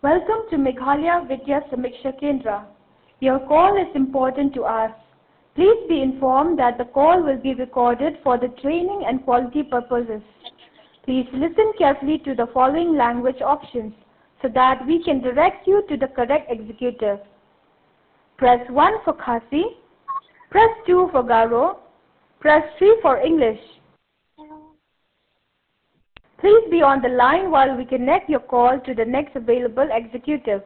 Welcome to Meghalaya Vidya Samiksha Kendra. Your call is important to us. Please be informed that the call will be recorded for the training and quality purposes. Please listen carefully to the following language options so that we can direct you to the correct executive. Press 1 for Khasi, press 2 for Garo, press 3 for English. Please be on the line while we connect your call to the next available executive.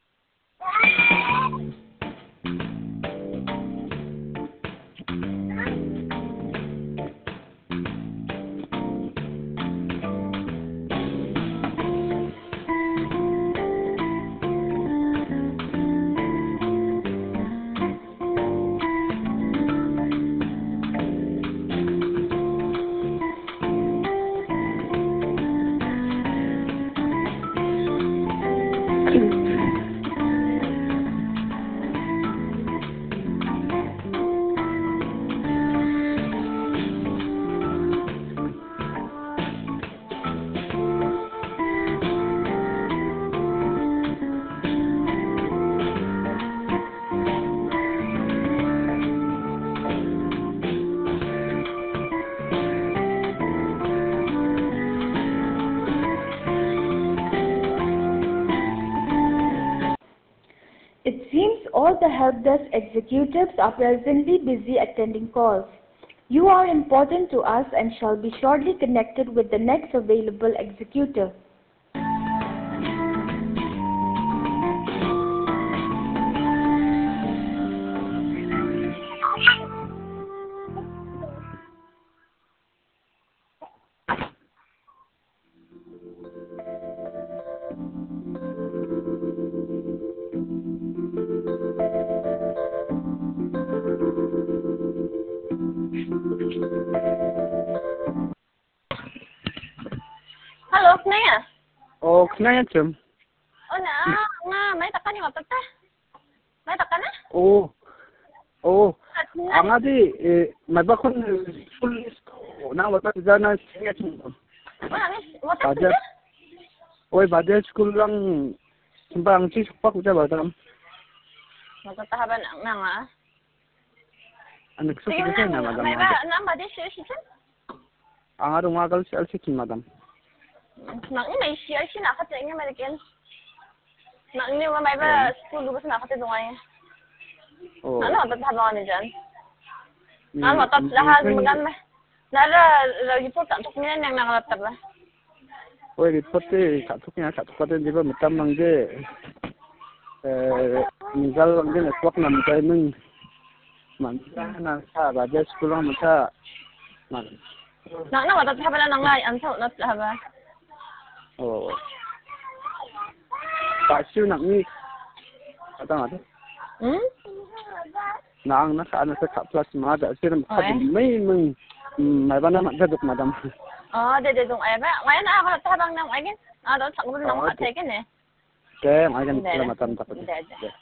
It seems all the help desk executives are presently busy attending calls. You are important to us and shall be shortly connected with the next available executive. Halo, Knaya? Oh, Knaya chum. Oh, nga, may takan yung otot ta. May takan na? Ang adi, may bakon full list ko. Na, wata dyan siya chum. Wala, wata siya? Oy, badya school lang. Simpa, ang si supak ko dyan, badam. Magtatahaban nga nga. Ang nagsupak siya na, madam. May ba, nang badya siya siya? Ang arong agal siya siya, madam. Nang may siya nakatay nga American. Nang ni may ba school lubos nakatay dungay. Oh. Ano ba tahaban ni dyan? Ano tat lahat maganda. Nara report antok niya nang nangalatap ba? Oy, report katuk ka din di ba mitam lang de. Mingal lang din network na mitay nung man na sa badya school lang mata. Man. Nang wata tahaban na ngay antaw na tahaba. Oh. Pasyo nak ni. Atang ada. Naang nasa ano sa plus mada sir may ba na madadok madam. De dong ay ba. Ngayon na ako tahabang nang ay gin. Doon sa gulo nang matay gin eh. Kaya ngayon sila matam tapos.